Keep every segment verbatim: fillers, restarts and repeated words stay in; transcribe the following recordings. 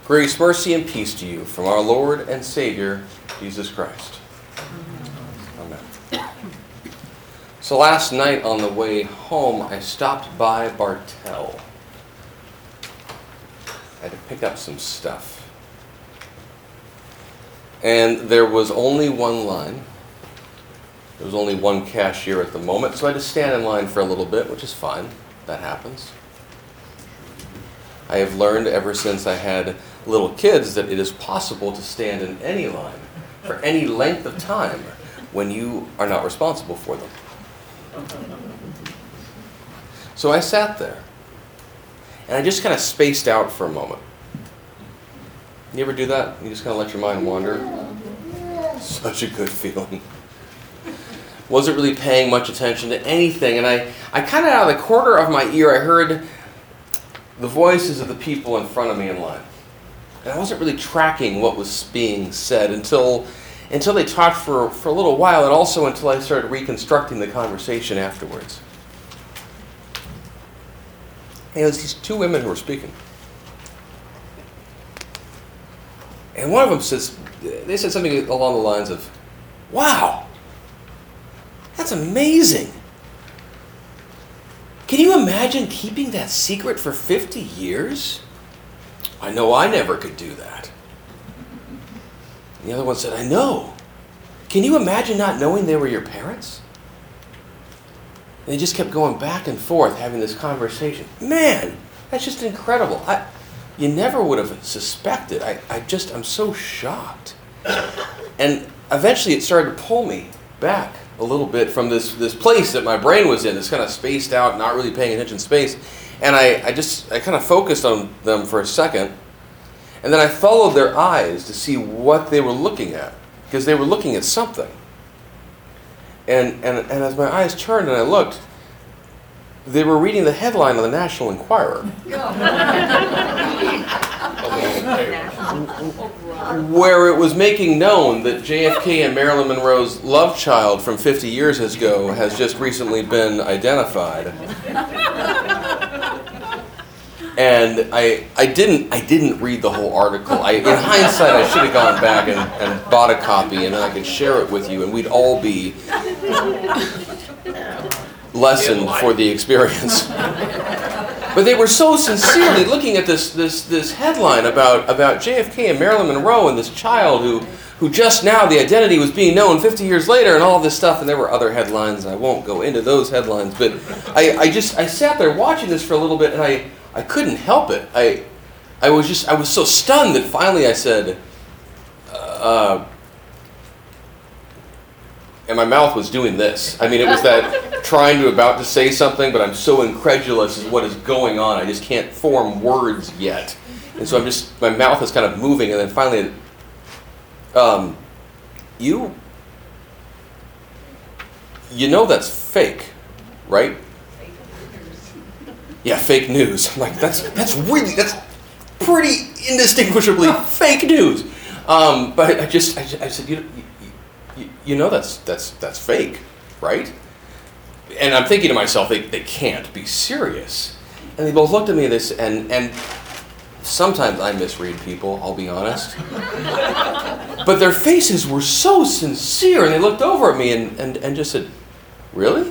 Grace, mercy, and peace to you from our Lord and Savior, Jesus Christ. Amen. So last night on the way home, I stopped by Bartell. I had to pick up some stuff. And there was only one line. There was only one cashier at the moment, so I had to stand in line for a little bit, which is fine. That happens. I have learned ever since I had little kids that it is possible to stand in any line for any length of time when you are not responsible for them. So I sat there, and I just kind of spaced out for a moment. You ever do that? You just kind of let your mind wander? Such a good feeling. Wasn't really paying much attention to anything, and I, I kind of out of the corner of my ear, I heard the voices of the people in front of me in line. And I wasn't really tracking what was being said until until they talked for, for a little while, and also until I started reconstructing the conversation afterwards. And it was these two women who were speaking. And one of them says, they said something along the lines of, "Wow, that's amazing. Can you imagine keeping that secret for fifty years? I know I never could do that." And the other one said, "I know. Can you imagine not knowing they were your parents?" And they just kept going back and forth, having this conversation. Man, that's just incredible. I, you never would have suspected. I, I just, I'm so shocked. And eventually it started to pull me back a little bit from this, this place that my brain was in, this kind of spaced out, not really paying attention space. And I, I just, I kind of focused on them for a second. And then I followed their eyes to see what they were looking at, because they were looking at something. And, and, and as my eyes turned and I looked, they were reading the headline of the National Enquirer. Where it was making known that J F K and Marilyn Monroe's love child from fifty years ago has just recently been identified. And I I didn't I didn't read the whole article. I, in hindsight, I should have gone back and, and bought a copy, and then I could share it with you, and we'd all be lessened for the experience. But they were so sincerely looking at this this this headline about, about J F K and Marilyn Monroe and this child who who just now the identity was being known fifty years later and all of this stuff, and there were other headlines. I won't go into those headlines, but I, I just I sat there watching this for a little bit, and I, I couldn't help it. I I was just I was so stunned that finally I said, uh, and my mouth was doing this. I mean, it was that trying to about to say something, but I'm so incredulous as what is going on. I just can't form words yet. And so I'm just, my mouth is kind of moving, and then finally, um, you, you know that's fake, right? Yeah, fake news. I'm like, that's, that's really, that's pretty indistinguishably fake news. Um, but I just, I, I said, you know, You, you know that's that's that's fake, right? And I'm thinking to myself, they, they can't be serious. And they both looked at me this, and and sometimes I misread people, I'll be honest. But their faces were so sincere, and they looked over at me and, and, and just said, "Really?"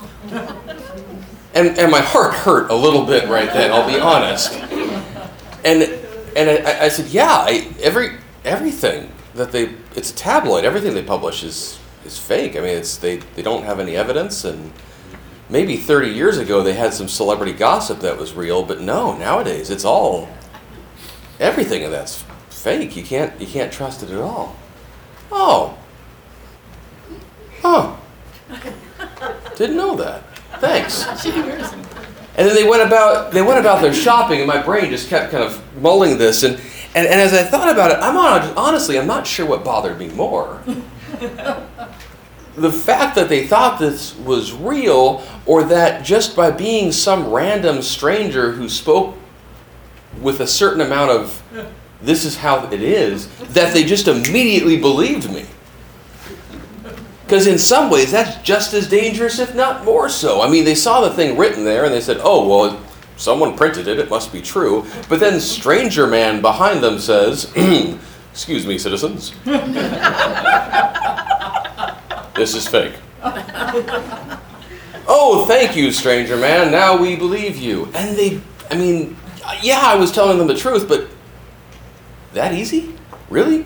And and my heart hurt a little bit right then, I'll be honest. And and I, I said, "Yeah, I, every everything." That they, it's a tabloid. Everything they publish is is fake. I mean, it's they, they don't have any evidence, and maybe thirty years ago they had some celebrity gossip that was real, but no, nowadays it's all, everything of that's fake. You can't you can't trust it at all. Oh, huh? Didn't know that. Thanks. And then they went about they went about their shopping, and my brain just kept kind of mulling this and. And, and as I thought about it, I'm on, honestly, I'm not sure what bothered me more. The fact that they thought this was real, or that just by being some random stranger who spoke with a certain amount of, this is how it is, that they just immediately believed me. Because in some ways, that's just as dangerous, if not more so. I mean, they saw the thing written there, and they said, "Oh, well, someone printed it, it must be true. But then stranger man behind them says, excuse me, citizens. This is fake. Oh, thank you, stranger man. Now we believe you. And they, I mean, yeah, I was telling them the truth, but that easy? Really?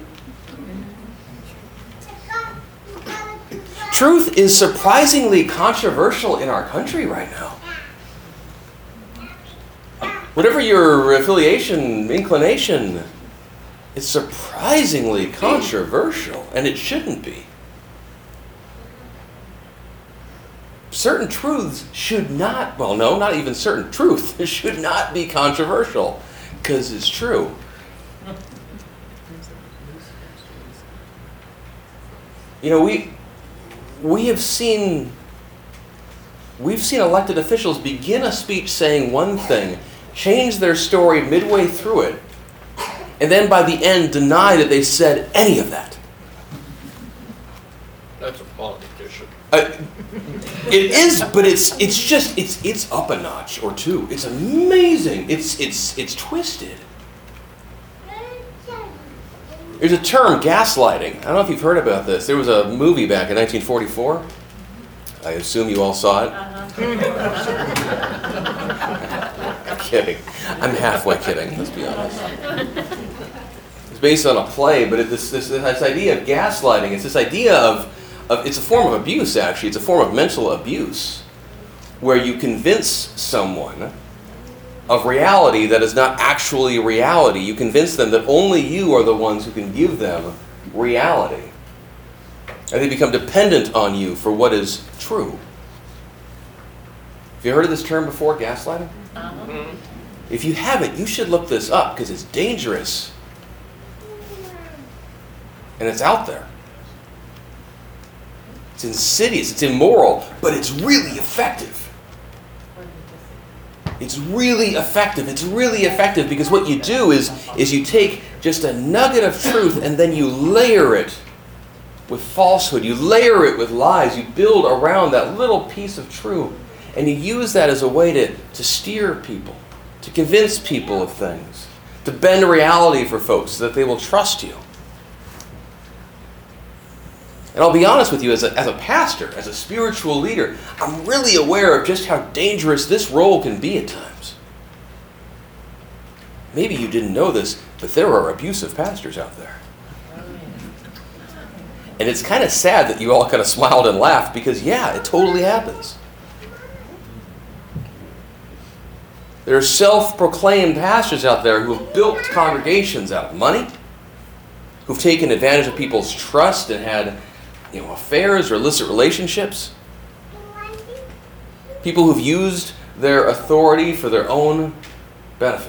Truth is surprisingly controversial in our country right now. Whatever your affiliation, inclination, it's surprisingly controversial, and it shouldn't be. Certain truths should not, well, no, not even certain truth, it should not be controversial, because it's true. You know, we we have seen, we've seen elected officials begin a speech saying one thing, change their story midway through it, and then by the end deny that they said any of that. That's a politician. Uh, it is, but it's it's just it's it's up a notch or two. It's amazing. It's it's it's twisted. There's a term, gaslighting. I don't know if you've heard about this. There was a movie back in nineteen forty-four. I assume you all saw it. I'm kidding. I'm halfway kidding, let's be honest. It's based on a play, but it, this, this, this idea of gaslighting, it's this idea of, of, it's a form of abuse, actually. It's a form of mental abuse, where you convince someone of reality that is not actually reality. You convince them that only you are the ones who can give them reality. And they become dependent on you for what is true. Have you heard of this term before, gaslighting? Uh-huh. If you haven't, you should look this up because it's dangerous. And it's out there. It's insidious, it's immoral, but it's really effective. It's really effective. It's really effective because what you do is, is you take just a nugget of truth and then you layer it with falsehood. You layer it with lies. You build around that little piece of truth. And you use that as a way to, to steer people, to convince people of things, to bend reality for folks so that they will trust you. And I'll be honest with you, as a, as a pastor, as a spiritual leader, I'm really aware of just how dangerous this role can be at times. Maybe you didn't know this, but there are abusive pastors out there. And it's kind of sad that you all kind of smiled and laughed because, yeah, it totally happens. There are self-proclaimed pastors out there who have built congregations out of money, who've taken advantage of people's trust and had, you know, affairs or illicit relationships. People who've used their authority for their own benefit.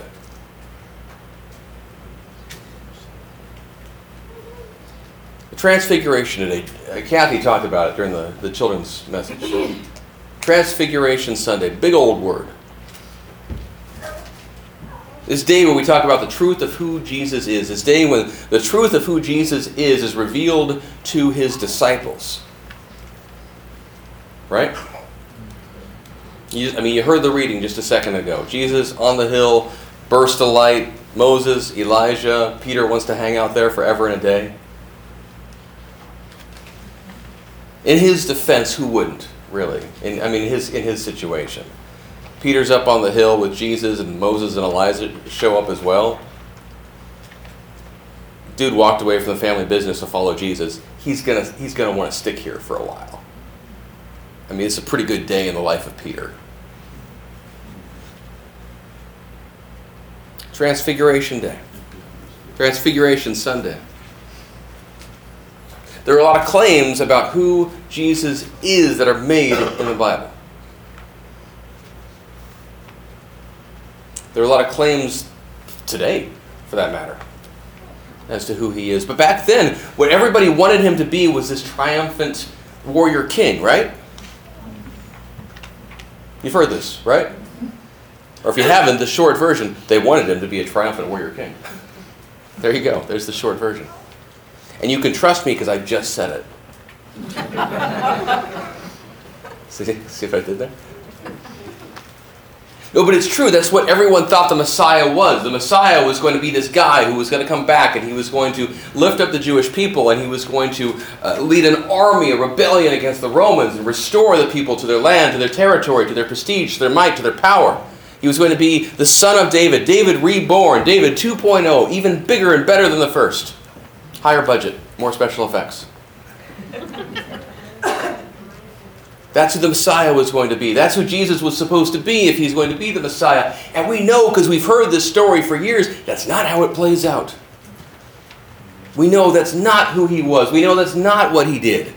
The Transfiguration today, uh, Kathy talked about it during the, the children's message. Transfiguration Sunday, big old word. This day where we talk about the truth of who Jesus is. This day when the truth of who Jesus is is revealed to his disciples. Right? You, I mean, you heard the reading just a second ago. Jesus on the hill, burst of light. Moses, Elijah, Peter wants to hang out there forever and a day. In his defense, who wouldn't, really? In, I mean, his in his situation. Peter's up on the hill with Jesus, and Moses and Elijah show up as well. Dude walked away from the family business to follow Jesus. He's gonna he's gonna want to stick here for a while. I mean, it's a pretty good day in the life of Peter. Transfiguration Day. Transfiguration Sunday. There are a lot of claims about who Jesus is that are made in the Bible. There are a lot of claims today, for that matter, as to who he is. But back then, what everybody wanted him to be was this triumphant warrior king, right? You've heard this, right? Or if you haven't, the short version, they wanted him to be a triumphant warrior king. There you go. There's the short version. And you can trust me because I just said it. see, see if I did that? No, but it's true. That's what everyone thought the Messiah was. The Messiah was going to be this guy who was going to come back, and he was going to lift up the Jewish people, and he was going to uh, lead an army, a rebellion against the Romans, and restore the people to their land, to their territory, to their prestige, to their might, to their power. He was going to be the son of David, David reborn, David two point oh, even bigger and better than the first. Higher budget, more special effects. That's who the Messiah was going to be. That's who Jesus was supposed to be if he's going to be the Messiah. And we know, because we've heard this story for years, that's not how it plays out. We know that's not who he was. We know that's not what he did.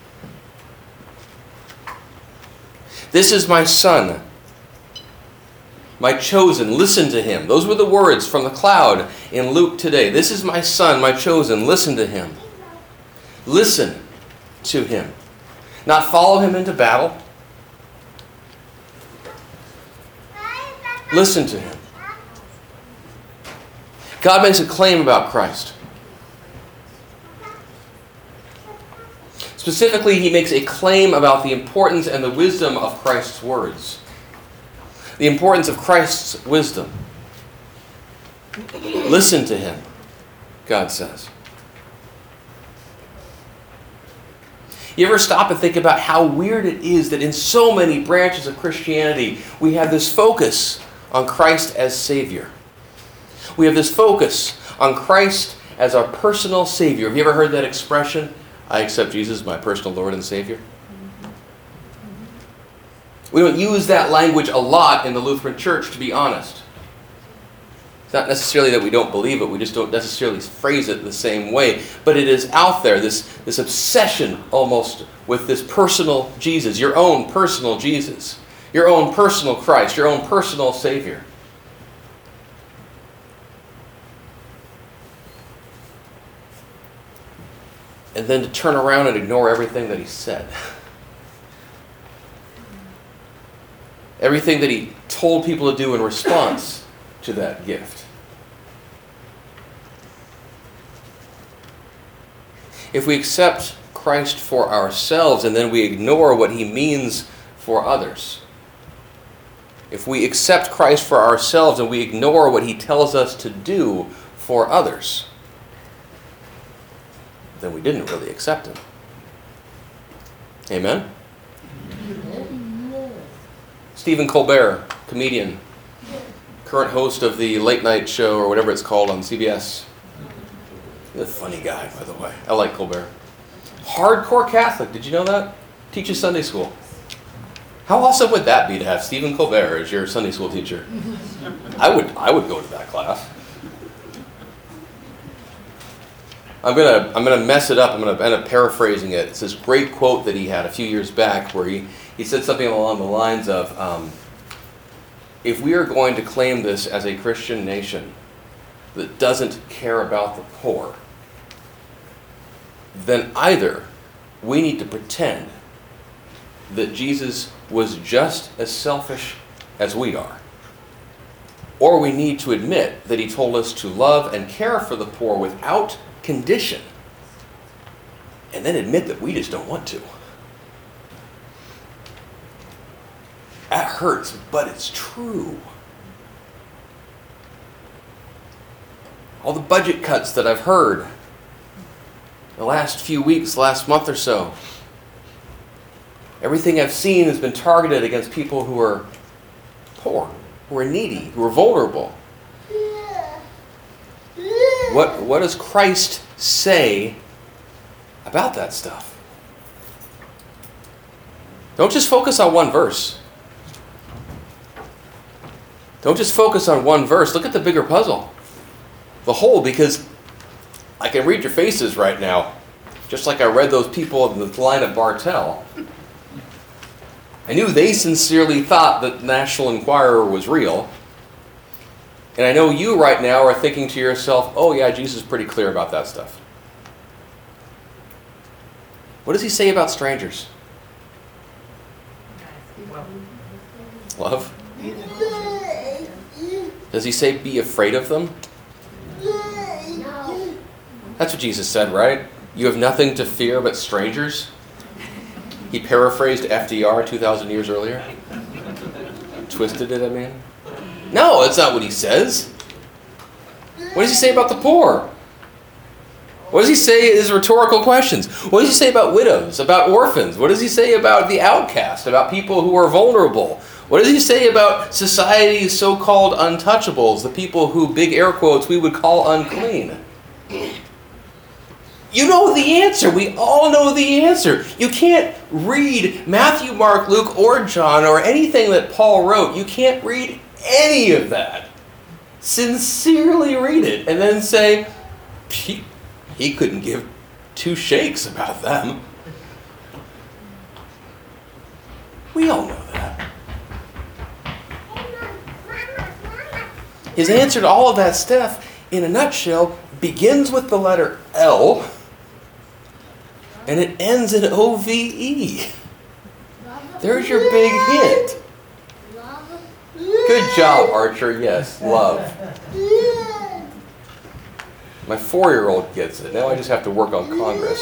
This is my son, my chosen. Listen to him. Those were the words from the cloud in Luke today. This is my son, my chosen. Listen to him. Listen to him. Not follow him into battle. Listen to him. God makes a claim about Christ. Specifically, he makes a claim about the importance and the wisdom of Christ's words. The importance of Christ's wisdom. Listen to him, God says. You ever stop and think about how weird it is that in so many branches of Christianity we have this focus on Christ as Savior? We have this focus on Christ as our personal Savior. Have you ever heard that expression? I accept Jesus as my personal Lord and Savior. We don't use that language a lot in the Lutheran Church, to be honest. It's not necessarily that we don't believe it, we just don't necessarily phrase it the same way. But it is out there, this, this obsession almost with this personal Jesus, your own personal Jesus, your own personal Christ, your own personal Savior. And then to turn around and ignore everything that he said. Everything that he told people to do in response to that gift. If we accept Christ for ourselves and then we ignore what he means for others, if we accept Christ for ourselves and we ignore what he tells us to do for others, then we didn't really accept him. Amen? Stephen Colbert, comedian, current host of the late night show or whatever it's called on C B S. He's a funny guy, by the way. I like Colbert. Hardcore Catholic. Did you know that? Teaches Sunday school. How awesome would that be to have Stephen Colbert as your Sunday school teacher? I would I would go to that class. I'm gonna I'm gonna mess it up. I'm gonna end up paraphrasing it. It's this great quote that he had a few years back where he, he said something along the lines of, um, if we are going to claim this as a Christian nation that doesn't care about the poor, then either we need to pretend that Jesus was just as selfish as we are, or we need to admit that he told us to love and care for the poor without condition, and then admit that we just don't want to. That hurts, but it's true. All the budget cuts that I've heard the last few weeks, last month or so, everything I've seen has been targeted against people who are poor, who are needy, who are vulnerable. What, what does Christ say about that stuff? Don't just focus on one verse. Don't just focus on one verse. Look at the bigger puzzle. The whole, because I can read your faces right now, just like I read those people in the line at Bartel. I knew they sincerely thought that the National Enquirer was real. And I know you right now are thinking to yourself, oh yeah, Jesus is pretty clear about that stuff. What does he say about strangers? Love? Does he say be afraid of them? That's what Jesus said, right? You have nothing to fear but strangers? He paraphrased F D R two thousand years earlier. Twisted it, I mean. No, that's not what he says. What does he say about the poor? What does he say in his rhetorical questions? What does he say about widows, about orphans? What does he say about the outcast, about people who are vulnerable? What does he say about society's so-called untouchables, the people who, big air quotes, we would call unclean? You know the answer. We all know the answer. You can't read Matthew, Mark, Luke, or John, or anything that Paul wrote. You can't read any of that. Sincerely read it and then say, he, he couldn't give two shakes about them. We all know that. His answer to all of that stuff, in a nutshell, begins with the letter L, and it ends in O V E. There's your big hint. Good job, Archer. Yes, love. My four-year-old gets it. Now I just have to work on Congress.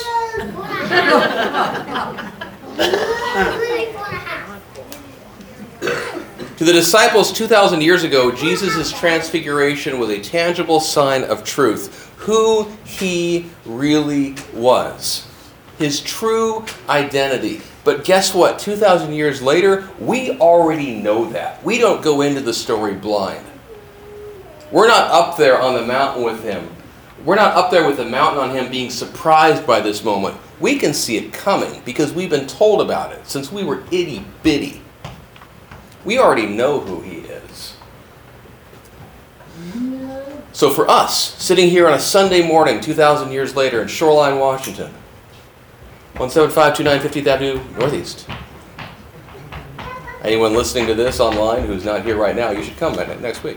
To the disciples two thousand years ago, Jesus' transfiguration was a tangible sign of truth. Who he really was. His true identity. But guess what? two thousand years later, we already know that. We don't go into the story blind. We're not up there on the mountain with him. We're not up there with the mountain on him being surprised by this moment. We can see it coming because we've been told about it since we were itty bitty. We already know who he is. So for us, sitting here on a Sunday morning two thousand years later in Shoreline, Washington, one seven five two nine fiftieth Avenue Northeast. Anyone listening to this online who's not here right now, you should come next week.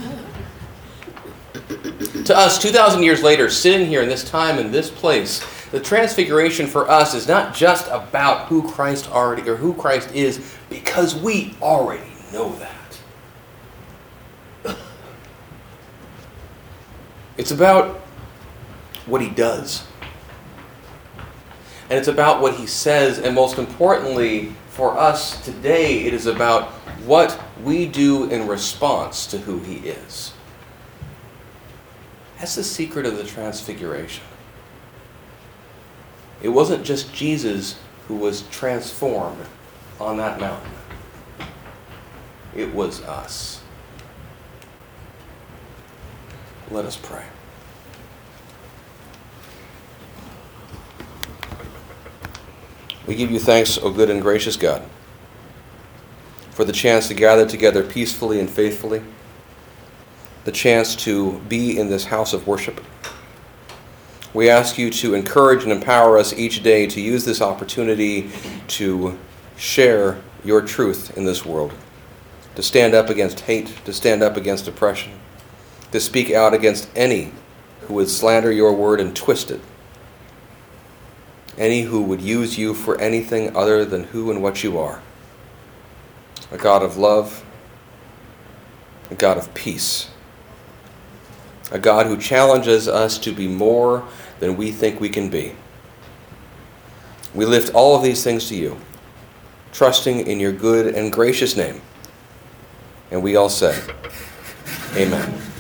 To us, two thousand years later, sitting here in this time and this place, the transfiguration for us is not just about who Christ already or who Christ is, because we already know that. It's about what he does. And it's about what he says, and most importantly, for us today, it is about what we do in response to who he is. That's the secret of the transfiguration. It wasn't just Jesus who was transformed on that mountain. It was us. Let us pray. We give you thanks, O good and gracious God, for the chance to gather together peacefully and faithfully, the chance to be in this house of worship. We ask you to encourage and empower us each day to use this opportunity to share your truth in this world, to stand up against hate, to stand up against oppression, to speak out against any who would slander your word and twist it, any who would use you for anything other than who and what you are. A God of love, a God of peace, a God who challenges us to be more than we think we can be. We lift all of these things to you, trusting in your good and gracious name. And we all say, Amen.